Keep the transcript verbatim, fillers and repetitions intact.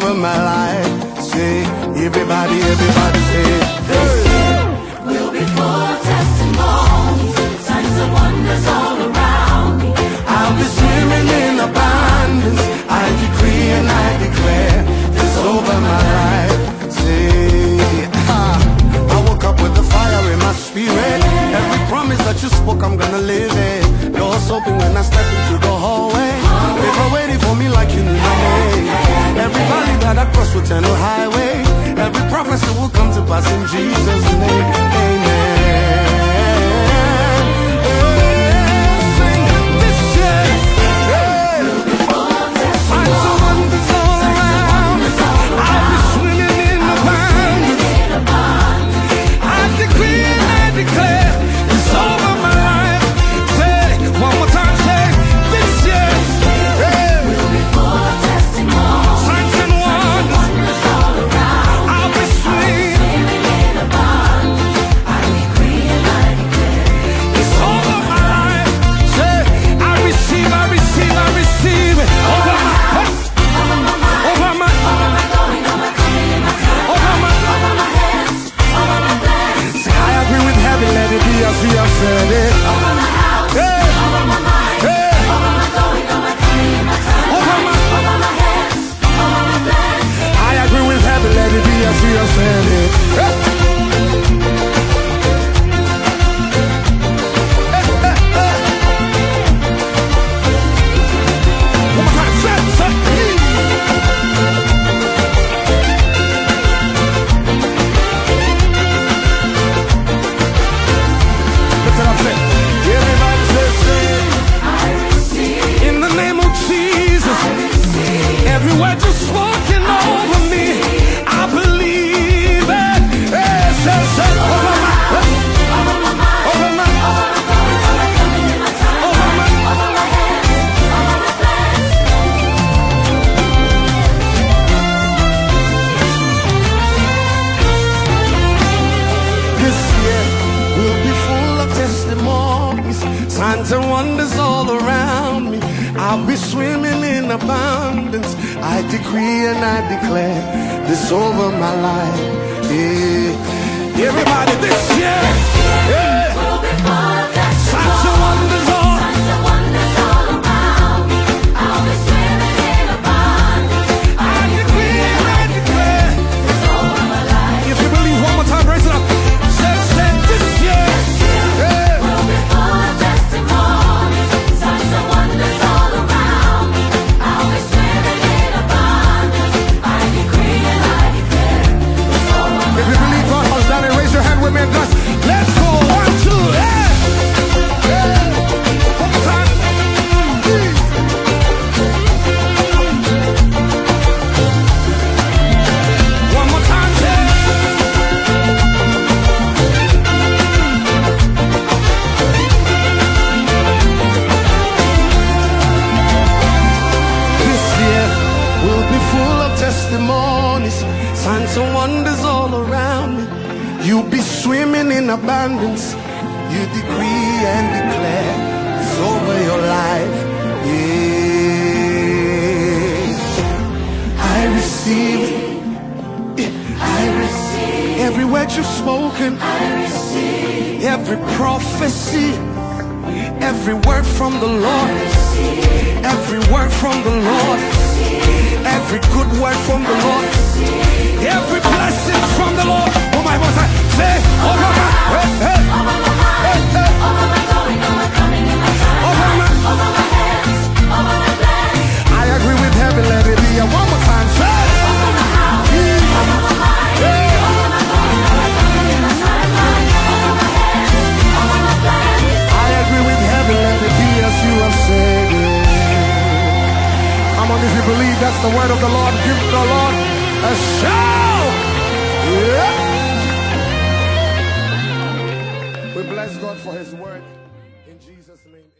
over my life. Say, everybody, everybody say, This year will be full of testimonies, signs and wonders all around me. I'll be swimming in abundance. I decree and I declare this over my life. Say, ah, I woke up with the fire in my spirit. Every promise that you spoke, I'm gonna live it. Doors open when I step into the hallway. People waiting for me like you knew my name. Every valley that I cross will turn to highway. Every prophecy will come to pass in Jesus' name. Amen. Signs and wonders all around me. I'll be swimming in abundance. I decree and I declare this over my life. Yeah. Everybody, this year, yeah. Will be full of testimonies, signs and wonders all, signs and wonders all around me. I'll be swimming in abundance. I decree and I declare this over my life. If you believe, one more time, raise it up. Say, say, this year, yeah. Will be full of testimonies, signs and wonders all around me. I'll be swimming in abundance. I decree and I declare this over my life. If you believe God has done it, raise your hand with me and dance. Let's go, one, two, yeah. Yeah. One more time. Three. One more time, yeah. This year will be full of testimonies, signs and wonders all around me. You'll be swimming in abundance. You decree and declare it's over your life. Yeah. I receive it. I receive every word you've spoken. I receive Every prophecy, every word from the Lord, every word from the Lord, every good word from the Lord, every blessing from the Lord. Oh my God, say, over my, hey, hey, over my mind, hey, hey, over my going, over my coming, in my time, over my, over my hands, over my plans, I agree with heaven, let it be. One more time, say, over my house, over my mind, yeah. over my going, over my coming, in my timeline, over my hands, over my plans. I agree with heaven, let it be as you have said it. Come on, if you believe that's the word of the Lord, give the Lord a shout. Yeah. We bless God for his word in Jesus' name.